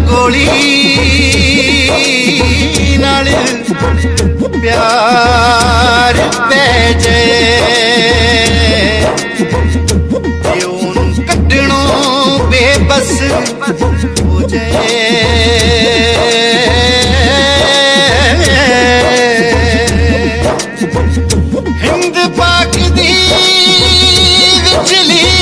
गोली नाल प्यार पै जाए कड्ढणों बेबस हो जाए